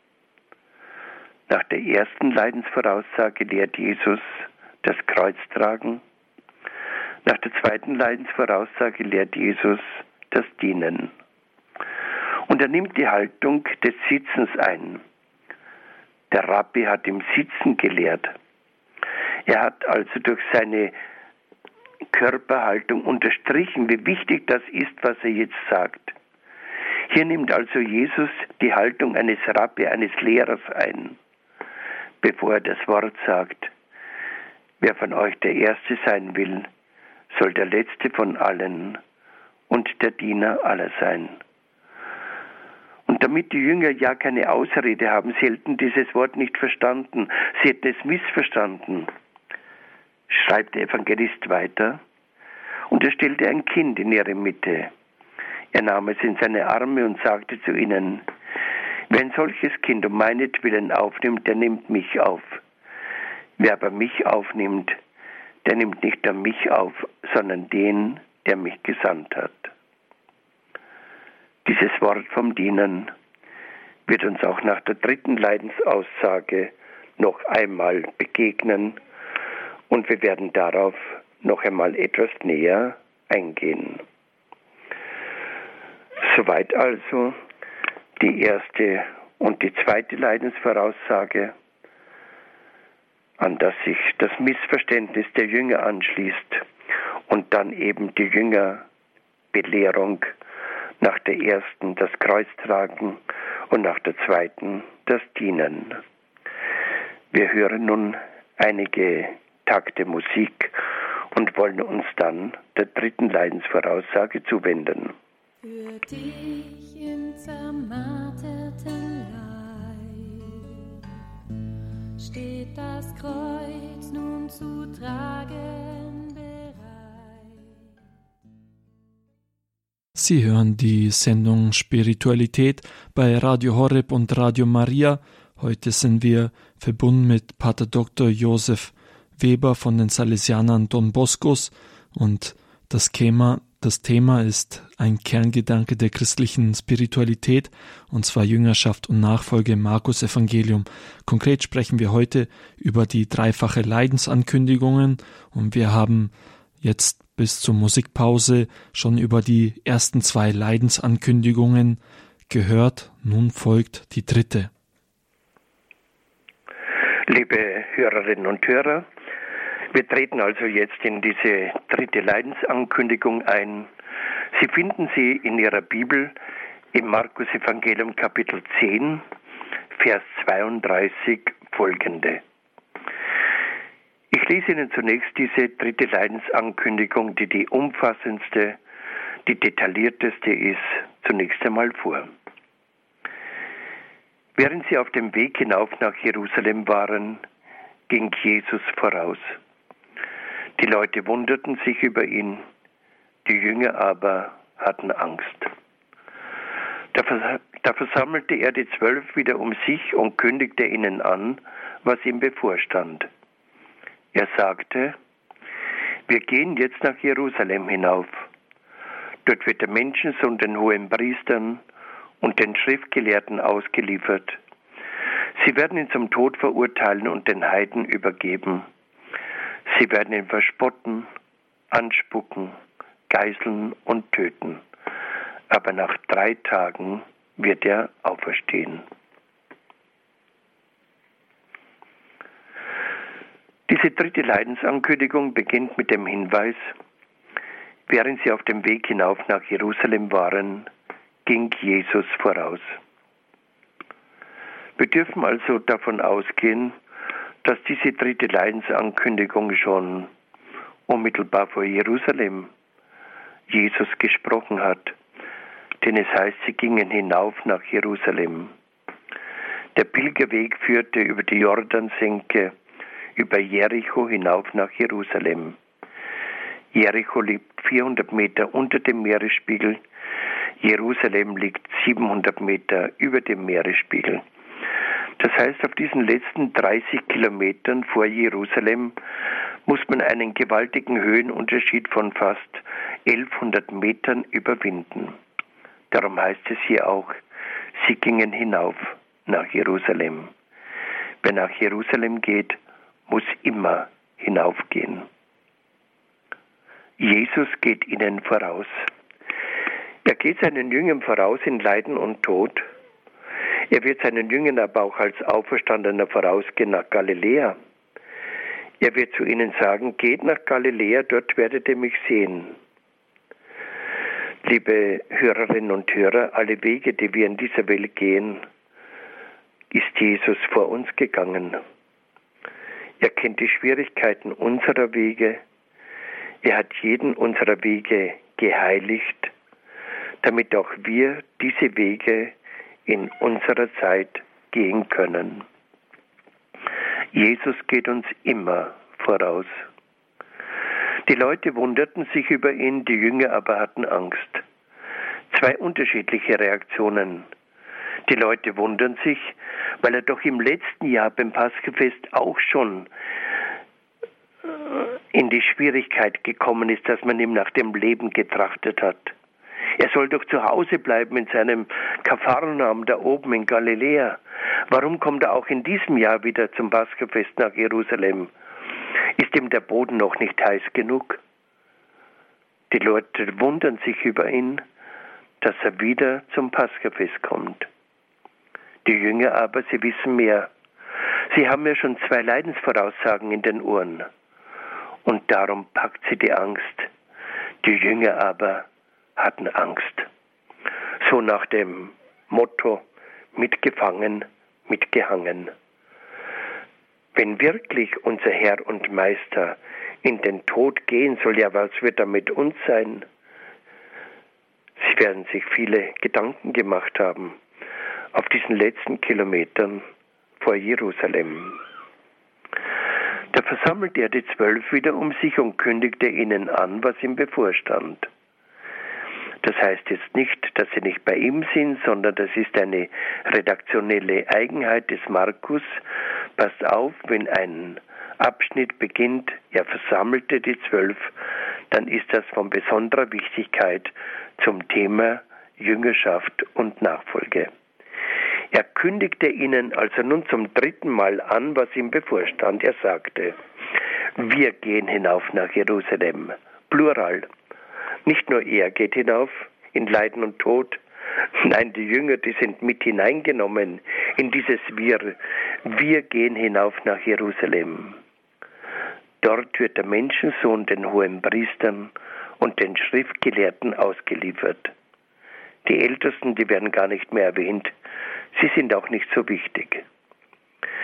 Nach der ersten Leidensvoraussage lehrt Jesus das Kreuztragen. Nach der zweiten Leidensvoraussage lehrt Jesus das Dienen. Und er nimmt die Haltung des Sitzens ein. Der Rabbi hat im Sitzen gelehrt. Er hat also durch seine Körperhaltung unterstrichen, wie wichtig das ist, was er jetzt sagt. Hier nimmt also Jesus die Haltung eines Rabbi, eines Lehrers ein, bevor er das Wort sagt, wer von euch der Erste sein will, soll der Letzte von allen und der Diener aller sein. Und damit die Jünger ja keine Ausrede haben, sie hätten dieses Wort nicht verstanden, sie hätten es missverstanden, schreibt der Evangelist weiter, und er stellte ein Kind in ihre Mitte. Er nahm es in seine Arme und sagte zu ihnen, wer ein solches Kind um meinetwillen aufnimmt, der nimmt mich auf. Wer aber mich aufnimmt, der nimmt nicht nur mich auf, sondern den, der mich gesandt hat. Dieses Wort vom Dienen wird uns auch nach der dritten Leidensaussage noch einmal begegnen und wir werden darauf noch einmal etwas näher eingehen. Soweit also die erste und die zweite Leidensvoraussage, an das sich das Missverständnis der Jünger anschließt und dann eben die Jüngerbelehrung, nach der ersten das Kreuztragen und nach der zweiten das Dienen. Wir hören nun einige Takte Musik und wollen uns dann der dritten Leidensvoraussage zuwenden. Für dich im zermarterten Leib steht das Kreuz nun zu tragen bereit. Sie hören die Sendung Spiritualität bei Radio Horeb und Radio Maria. Heute sind wir verbunden mit Pater Dr. Josef Weber von den Salesianern Don Boscos und das Thema ist ein Kerngedanke der christlichen Spiritualität, und zwar Jüngerschaft und Nachfolge im Markus-Evangelium. Konkret sprechen wir heute über die dreifache Leidensankündigungen und wir haben jetzt bis zur Musikpause schon über die ersten 2 Leidensankündigungen gehört. Nun folgt die dritte. Liebe Hörerinnen und Hörer, wir treten also jetzt in diese dritte Leidensankündigung ein. Sie finden sie in Ihrer Bibel im Markus-Evangelium Kapitel 10, Vers 32 folgende. Ich lese Ihnen zunächst diese dritte Leidensankündigung, die die umfassendste, die detaillierteste ist, zunächst einmal vor. Während sie auf dem Weg hinauf nach Jerusalem waren, ging Jesus voraus. Die Leute wunderten sich über ihn, die Jünger aber hatten Angst. Da versammelte er die 12 wieder um sich und kündigte ihnen an, was ihm bevorstand. Er sagte: Wir gehen jetzt nach Jerusalem hinauf. Dort wird der Menschensohn den Hohenpriestern und den Schriftgelehrten ausgeliefert. Sie werden ihn zum Tod verurteilen und den Heiden übergeben. Sie werden ihn verspotten, anspucken, geißeln und töten. Aber nach 3 Tagen wird er auferstehen. Diese dritte Leidensankündigung beginnt mit dem Hinweis: Während sie auf dem Weg hinauf nach Jerusalem waren, ging Jesus voraus. Wir dürfen also davon ausgehen, dass diese dritte Leidensankündigung schon unmittelbar vor Jerusalem Jesus gesprochen hat. Denn es heißt, sie gingen hinauf nach Jerusalem. Der Pilgerweg führte über die Jordansenke, über Jericho hinauf nach Jerusalem. Jericho liegt 400 Meter unter dem Meeresspiegel. Jerusalem liegt 700 Meter über dem Meeresspiegel. Das heißt, auf diesen letzten 30 Kilometern vor Jerusalem muss man einen gewaltigen Höhenunterschied von fast 1100 Metern überwinden. Darum heißt es hier auch, sie gingen hinauf nach Jerusalem. Wer nach Jerusalem geht, muss immer hinaufgehen. Jesus geht ihnen voraus. Er geht seinen Jüngern voraus in Leiden und Tod. Er wird seinen Jüngern aber auch als Auferstandener vorausgehen nach Galiläa. Er wird zu ihnen sagen: Geht nach Galiläa, dort werdet ihr mich sehen. Liebe Hörerinnen und Hörer, alle Wege, die wir in dieser Welt gehen, ist Jesus vor uns gegangen. Er kennt die Schwierigkeiten unserer Wege. Er hat jeden unserer Wege geheiligt, damit auch wir diese Wege in unserer Zeit gehen können. Jesus geht uns immer voraus. Die Leute wunderten sich über ihn, die Jünger aber hatten Angst. 2 unterschiedliche Reaktionen. Die Leute wundern sich, weil er doch im letzten Jahr beim Paschafest auch schon in die Schwierigkeit gekommen ist, dass man ihm nach dem Leben getrachtet hat. Er soll doch zu Hause bleiben in seinem Kapharnaum da oben in Galiläa. Warum kommt er auch in diesem Jahr wieder zum Paschafest nach Jerusalem? Ist ihm der Boden noch nicht heiß genug? Die Leute wundern sich über ihn, dass er wieder zum Paschafest kommt. Die Jünger aber, sie wissen mehr. Sie haben ja schon 2 Leidensvoraussagen in den Ohren. Und darum packt sie die Angst. Die Jünger aber hatten Angst. So nach dem Motto: mitgefangen, mitgehangen. Wenn wirklich unser Herr und Meister in den Tod gehen soll, ja, was wird da mit uns sein? Sie werden sich viele Gedanken gemacht haben auf diesen letzten Kilometern vor Jerusalem. Da versammelte er die 12 wieder um sich und kündigte ihnen an, was ihm bevorstand. Das heißt jetzt nicht, dass sie nicht bei ihm sind, sondern das ist eine redaktionelle Eigenheit des Markus. Passt auf, wenn ein Abschnitt beginnt, er versammelte die 12, dann ist das von besonderer Wichtigkeit zum Thema Jüngerschaft und Nachfolge. Er kündigte ihnen also nun zum 3. Mal an, was ihm bevorstand. Er sagte: Wir gehen hinauf nach Jerusalem. Plural. Nicht nur er geht hinauf in Leiden und Tod. Nein, die Jünger, die sind mit hineingenommen in dieses Wir. Wir gehen hinauf nach Jerusalem. Dort wird der Menschensohn den Hohenpriestern und den Schriftgelehrten ausgeliefert. Die Ältesten, die werden gar nicht mehr erwähnt. Sie sind auch nicht so wichtig.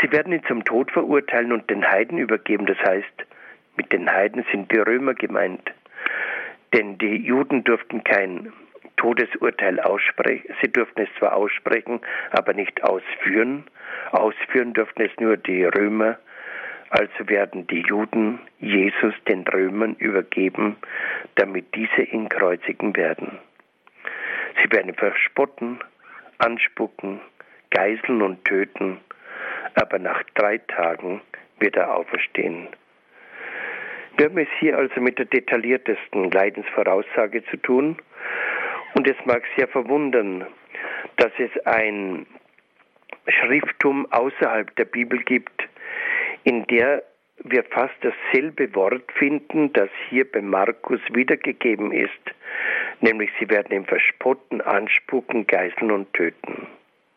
Sie werden ihn zum Tod verurteilen und den Heiden übergeben. Das heißt, mit den Heiden sind die Römer gemeint. Denn die Juden durften kein Todesurteil aussprechen. Sie durften es zwar aussprechen, aber nicht ausführen. Ausführen durften es nur die Römer. Also werden die Juden Jesus den Römern übergeben, damit diese ihn kreuzigen werden. Sie werden ihn verspotten, anspucken, geißeln und töten, aber nach 3 Tagen wird er auferstehen. Wir haben es hier also mit der detailliertesten Leidensvoraussage zu tun. Und es mag sehr verwundern, dass es ein Schrifttum außerhalb der Bibel gibt, in der wir fast dasselbe Wort finden, das hier bei Markus wiedergegeben ist, nämlich sie werden ihn verspotten, anspucken, geißeln und töten.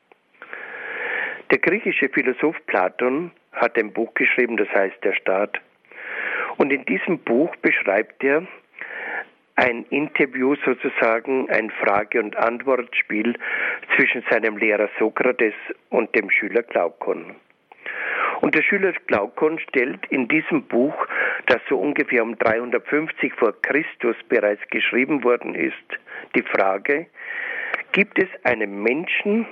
Der griechische Philosoph Platon hat ein Buch geschrieben, das heißt Der Staat. Und in diesem Buch beschreibt er ein Interview sozusagen, ein Frage- und Antwortspiel zwischen seinem Lehrer Sokrates und dem Schüler Glaukon. Und der Schüler Glaukon stellt in diesem Buch, das so ungefähr um 350 vor Christus bereits geschrieben worden ist, die Frage, gibt es einen Menschen,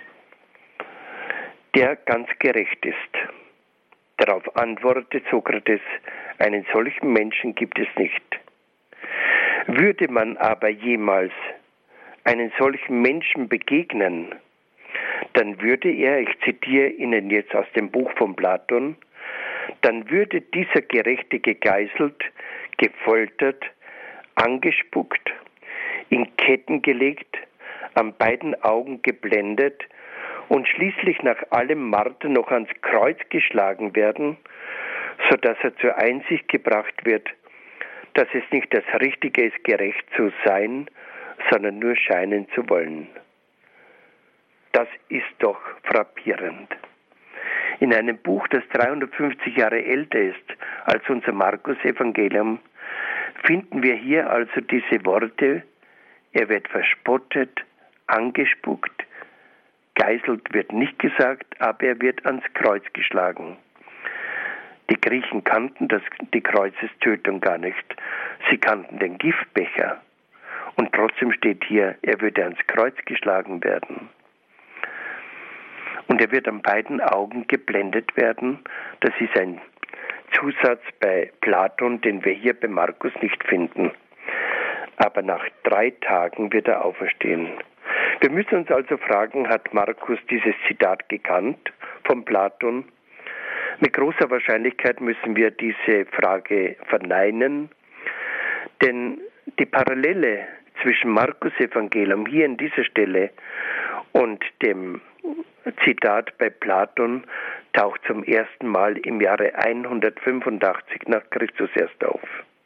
der ganz gerecht ist? Darauf antwortet Sokrates, einen solchen Menschen gibt es nicht. Würde man aber jemals einen solchen Menschen begegnen, dann würde er, ich zitiere Ihnen jetzt aus dem Buch von Platon, dann würde dieser Gerechte gegeißelt, gefoltert, angespuckt, in Ketten gelegt, an beiden Augen geblendet und schließlich nach allem Marter noch ans Kreuz geschlagen werden, sodass er zur Einsicht gebracht wird, dass es nicht das Richtige ist, gerecht zu sein, sondern nur scheinen zu wollen. Das ist doch frappierend. In einem Buch, das 350 Jahre älter ist als unser Markus-Evangelium, finden wir hier also diese Worte, er wird verspottet, angespuckt, geißelt wird nicht gesagt, aber er wird ans Kreuz geschlagen. Die Griechen kannten die Kreuzestötung gar nicht. Sie kannten den Giftbecher. Und trotzdem steht hier, er würde ans Kreuz geschlagen werden. Und er wird an beiden Augen geblendet werden. Das ist ein Zusatz bei Platon, den wir hier bei Markus nicht finden. Aber nach 3 Tagen wird er auferstehen. Wir müssen uns also fragen, hat Markus dieses Zitat gekannt von Platon? Mit großer Wahrscheinlichkeit müssen wir diese Frage verneinen, denn die Parallele zwischen Markus Evangelium hier an dieser Stelle und dem Zitat bei Platon taucht zum ersten Mal im Jahre 185 nach Christus erst auf.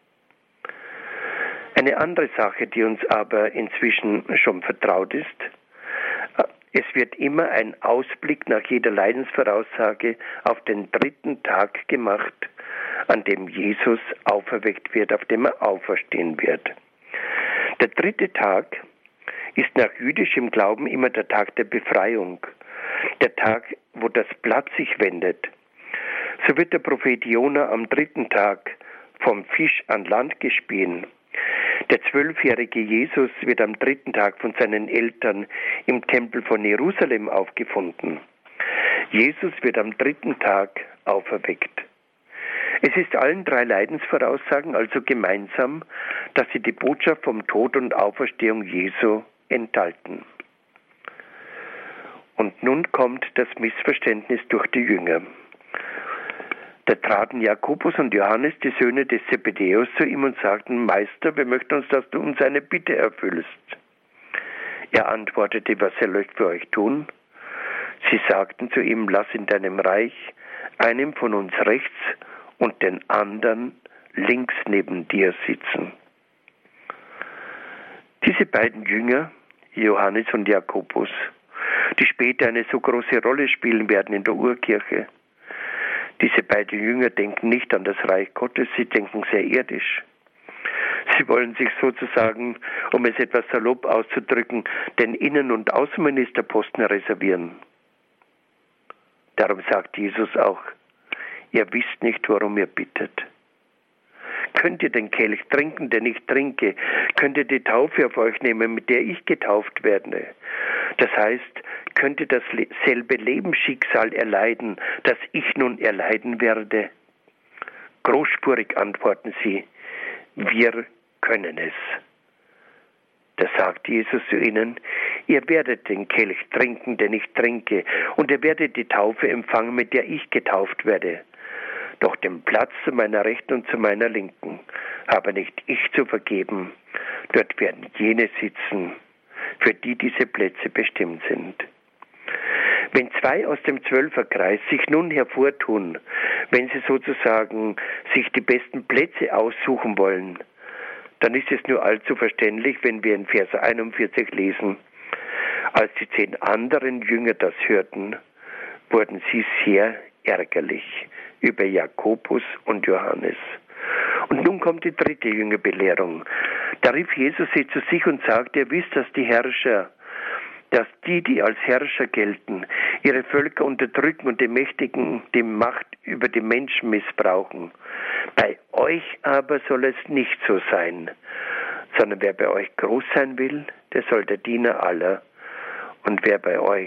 Eine andere Sache, die uns aber inzwischen schon vertraut ist, es wird immer ein Ausblick nach jeder Leidensvoraussage auf den 3. Tag gemacht, an dem Jesus auferweckt wird, auf dem er auferstehen wird. Der 3. Tag ist nach jüdischem Glauben immer der Tag der Befreiung, der Tag, wo das Blatt sich wendet. So wird der Prophet Jona am 3. Tag vom Fisch an Land gespien. Der 12-jährige Jesus wird am 3. Tag von seinen Eltern im Tempel von Jerusalem aufgefunden. Jesus wird am 3. Tag auferweckt. Es ist allen 3 Leidensvoraussagen also gemeinsam, dass sie die Botschaft vom Tod und Auferstehung Jesu enthalten. Und nun kommt das Missverständnis durch die Jünger. Da traten Jakobus und Johannes, die Söhne des Zebedäus, zu ihm und sagten, Meister, wir möchten uns, dass du uns eine Bitte erfüllst. Er antwortete, was soll ich für euch tun? Sie sagten zu ihm, lass in deinem Reich einen von uns rechts und den anderen links neben dir sitzen. Diese beiden Jünger, Johannes und Jakobus, die später eine so große Rolle spielen werden in der Urkirche, diese beiden Jünger denken nicht an das Reich Gottes, sie denken sehr irdisch. Sie wollen sich sozusagen, um es etwas salopp auszudrücken, den Innen- und Außenministerposten reservieren. Darum sagt Jesus auch, ihr wisst nicht, worum ihr bittet. Könnt ihr den Kelch trinken, den ich trinke? Könnt ihr die Taufe auf euch nehmen, mit der ich getauft werde? Das heißt, könnt ihr dasselbe Lebensschicksal erleiden, das ich nun erleiden werde? Großspurig antworten sie, wir können es. Da sagt Jesus zu ihnen, ihr werdet den Kelch trinken, den ich trinke, und ihr werdet die Taufe empfangen, mit der ich getauft werde. Doch den Platz zu meiner Rechten und zu meiner Linken habe nicht ich zu vergeben. Dort werden jene sitzen, für die diese Plätze bestimmt sind. Wenn 2 aus dem 12er-Kreis sich nun hervortun, wenn sie sozusagen sich die besten Plätze aussuchen wollen, dann ist es nur allzu verständlich, wenn wir in Vers 41 lesen, als die 10 anderen Jünger das hörten, wurden sie sehr ärgerlich über Jakobus und Johannes. Und nun kommt die 3. Jüngerbelehrung. Da rief Jesus sie zu sich und sagte, ihr wisst, dass die als Herrscher gelten, ihre Völker unterdrücken und die Mächtigen die Macht über die Menschen missbrauchen. Bei euch aber soll es nicht so sein, sondern wer bei euch groß sein will, der soll der Diener aller. Und wer bei euch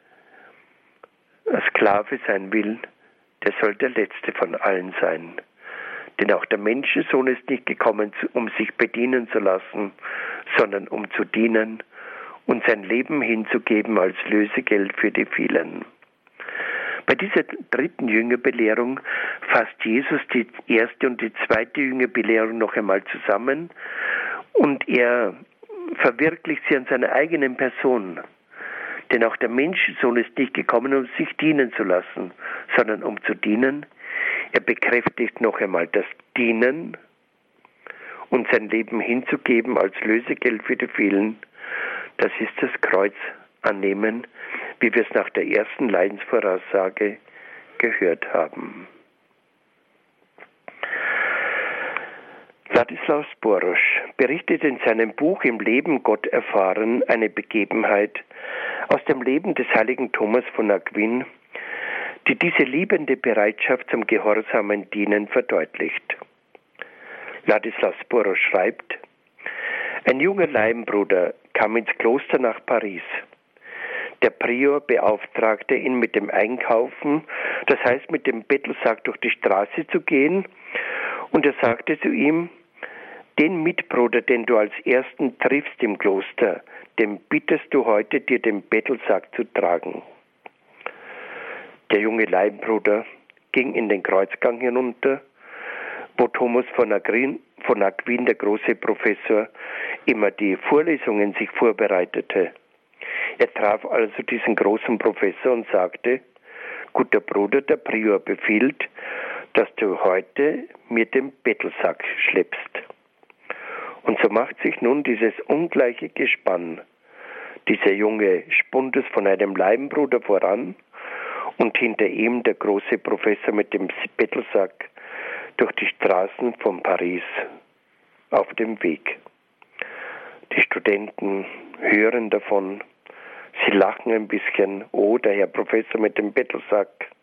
Sklave sein will, der soll der Letzte von allen sein. Denn auch der Menschensohn ist nicht gekommen, um sich bedienen zu lassen, sondern um zu dienen und sein Leben hinzugeben als Lösegeld für die vielen. Bei dieser 3. Jüngerbelehrung fasst Jesus die 1. und die 2. Jüngerbelehrung noch einmal zusammen und er verwirklicht sie an seiner eigenen Person. Denn auch der Menschensohn ist nicht gekommen, um sich dienen zu lassen, sondern um zu dienen. Er bekräftigt noch einmal das Dienen und sein Leben hinzugeben als Lösegeld für die vielen. Das ist das Kreuz annehmen, wie wir es nach der ersten Leidensvoraussage gehört haben. Ladislaus Borusch berichtet in seinem Buch Im Leben Gott erfahren eine Begebenheit aus dem Leben des heiligen Thomas von Aquin, die diese liebende Bereitschaft zum gehorsamen Dienen verdeutlicht. Ladislaus Borusch schreibt, ein junger Laienbruder kam ins Kloster nach Paris. Der Prior beauftragte ihn mit dem Einkaufen, das heißt mit dem Bettelsack durch die Straße zu gehen, und er sagte zu ihm, den Mitbruder, den du als ersten triffst im Kloster, dem bittest du heute, dir den Bettelsack zu tragen. Der junge Laienbruder ging in den Kreuzgang hinunter, wo Thomas von Aquin, der große Professor, immer die Vorlesungen sich vorbereitete. Er traf also diesen großen Professor und sagte, guter Bruder, der Prior befiehlt, dass du heute mir den Bettelsack schleppst. Und so macht sich nun dieses ungleiche Gespann, dieser junge Spundes von einem Laienbruder voran und hinter ihm der große Professor mit dem Bettelsack durch die Straßen von Paris auf dem Weg. Die Studenten hören davon, sie lachen ein bisschen, oh, der Herr Professor mit dem Bettelsack.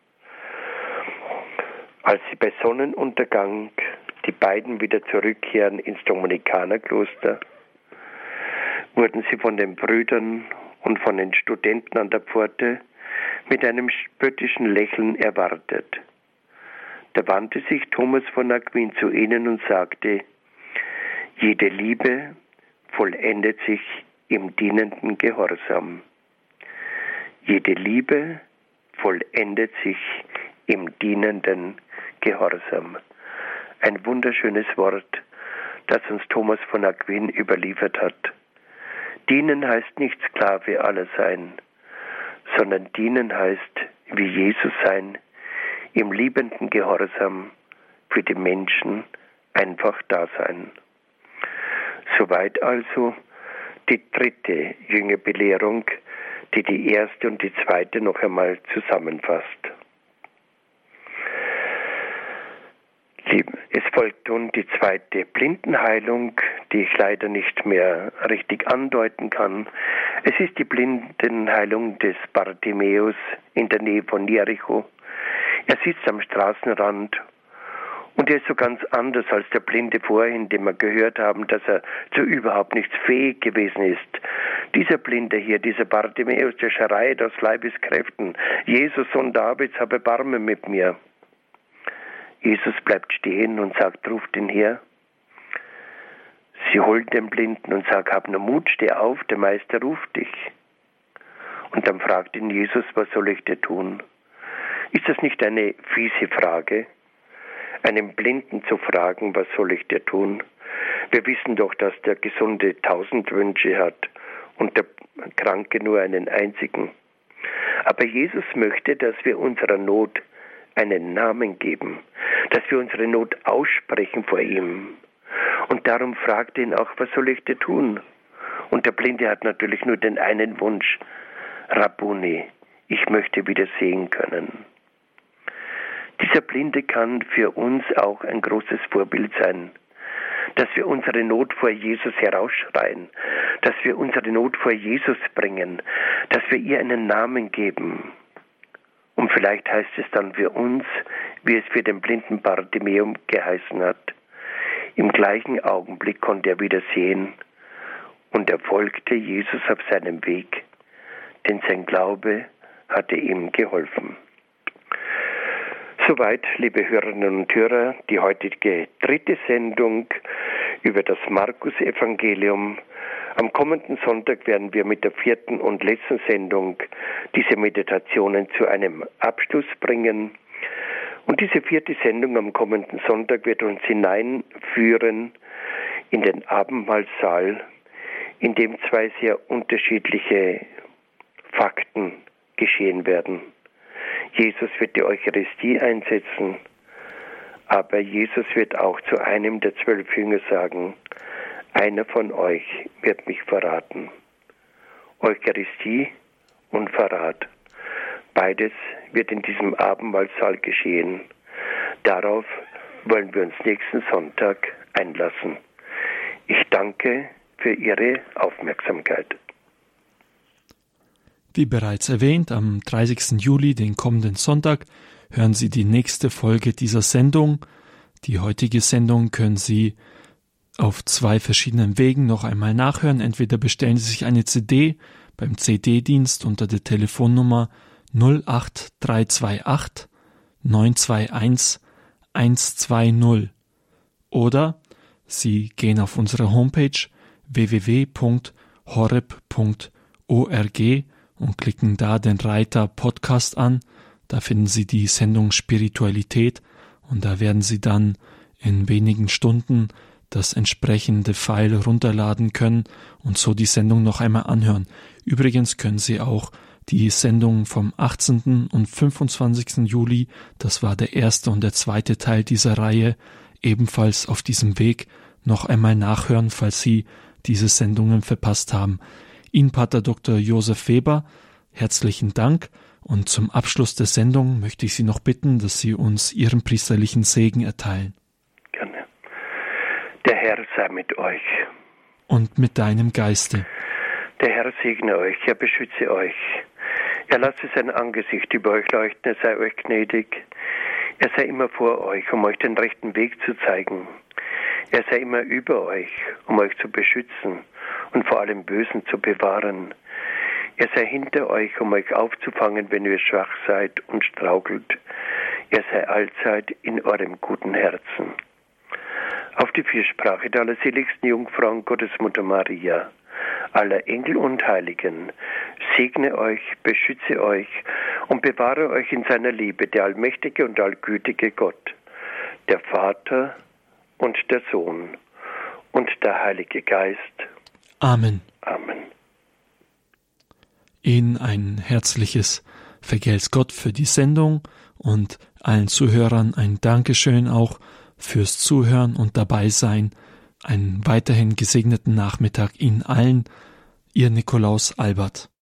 Als sie bei Sonnenuntergang die beiden wieder zurückkehren ins Dominikanerkloster, wurden sie von den Brüdern und von den Studenten an der Pforte mit einem spöttischen Lächeln erwartet. Da wandte sich Thomas von Aquin zu ihnen und sagte, jede Liebe vollendet sich im dienenden Gehorsam. Jede Liebe vollendet sich im dienenden Gehorsam. Ein wunderschönes Wort, das uns Thomas von Aquin überliefert hat. Dienen heißt nicht Sklave aller sein, sondern dienen heißt, wie Jesus sein, im liebenden Gehorsam für die Menschen einfach da sein. Soweit also die 3. Jüngerbelehrung, die die 1. und die 2. noch einmal zusammenfasst. Es folgt nun die zweite Blindenheilung, die ich leider nicht mehr richtig andeuten kann. Es ist die Blindenheilung des Bartimäus in der Nähe von Jericho. Er sitzt am Straßenrand und er ist so ganz anders als der Blinde vorhin, den wir gehört haben, dass er zu überhaupt nichts fähig gewesen ist. Dieser Blinde hier, dieser Bartimäus, der schreit aus Leibeskräften: Jesus, Sohn Davids, hab Erbarmen mit mir. Jesus bleibt stehen und sagt: Ruft ihn her. Sie holen den Blinden und sagen: Hab nur Mut, steh auf, der Meister ruft dich. Und dann fragt ihn Jesus: Was soll ich dir tun? Ist das nicht eine fiese Frage? Einen Blinden zu fragen: Was soll ich dir tun? Wir wissen doch, dass der Gesunde 1000 Wünsche hat und der Kranke nur einen einzigen. Aber Jesus möchte, dass wir unserer Not einen Namen geben, dass wir unsere Not aussprechen vor ihm. Und darum fragt ihn auch: Was soll ich dir tun? Und der Blinde hat natürlich nur den einen Wunsch: Rabbuni, ich möchte wieder sehen können. Dieser Blinde kann für uns auch ein großes Vorbild sein, dass wir unsere Not vor Jesus herausschreien, dass wir unsere Not vor Jesus bringen, dass wir ihr einen Namen geben. Und vielleicht heißt es dann für uns, wie es für den blinden Bartimäus geheißen hat: Im gleichen Augenblick konnte er wieder sehen und er folgte Jesus auf seinem Weg, denn sein Glaube hatte ihm geholfen. Soweit, liebe Hörerinnen und Hörer, die heutige dritte Sendung über das Markus-Evangelium. Am kommenden Sonntag werden wir mit der vierten und letzten Sendung diese Meditationen zu einem Abschluss bringen. Und diese vierte Sendung am kommenden Sonntag wird uns hineinführen in den Abendmahlsaal, in dem zwei sehr unterschiedliche Fakten geschehen werden. Jesus wird die Eucharistie einsetzen, aber Jesus wird auch zu einem der 12 Jünger sagen: Einer von euch wird mich verraten. Eucharistie und Verrat. Beides wird in diesem Abendmahlsaal geschehen. Darauf wollen wir uns nächsten Sonntag einlassen. Ich danke für Ihre Aufmerksamkeit. Wie bereits erwähnt, am 30. Juli, den kommenden Sonntag, hören Sie die nächste Folge dieser Sendung. Die heutige Sendung können Sie auf 2 verschiedenen Wegen noch einmal nachhören. Entweder bestellen Sie sich eine CD beim CD-Dienst unter der Telefonnummer 08328 921 120 oder Sie gehen auf unsere Homepage www.horeb.org und klicken da den Reiter Podcast an. Da finden Sie die Sendung Spiritualität und da werden Sie dann in wenigen Stunden das entsprechende File runterladen können und so die Sendung noch einmal anhören. Übrigens können Sie auch die Sendung vom 18. und 25. Juli, das war der erste und der zweite Teil dieser Reihe, ebenfalls auf diesem Weg noch einmal nachhören, falls Sie diese Sendungen verpasst haben. Ihnen Pater Dr. Josef Weber, herzlichen Dank und zum Abschluss der Sendung möchte ich Sie noch bitten, dass Sie uns Ihren priesterlichen Segen erteilen. Gerne. Der Herr sei mit euch. Und mit deinem Geiste. Der Herr segne euch, er beschütze euch. Er lasse sein Angesicht über euch leuchten, er sei euch gnädig. Er sei immer vor euch, um euch den rechten Weg zu zeigen. Er sei immer über euch, um euch zu beschützen und vor allem Bösen zu bewahren. Er sei hinter euch, um euch aufzufangen, wenn ihr schwach seid und straugelt. Er sei allzeit in eurem guten Herzen. Auf die Fürsprache der allerseligsten Jungfrau und Gottesmutter Maria, aller Engel und Heiligen, segne euch, beschütze euch und bewahre euch in seiner Liebe, der allmächtige und allgütige Gott, der Vater und der Sohn und der Heilige Geist. Amen. Amen. Ihnen ein herzliches Vergelt's Gott für die Sendung und allen Zuhörern ein Dankeschön auch fürs Zuhören und dabei sein. Einen weiterhin gesegneten Nachmittag Ihnen allen. Ihr Nikolaus Albert.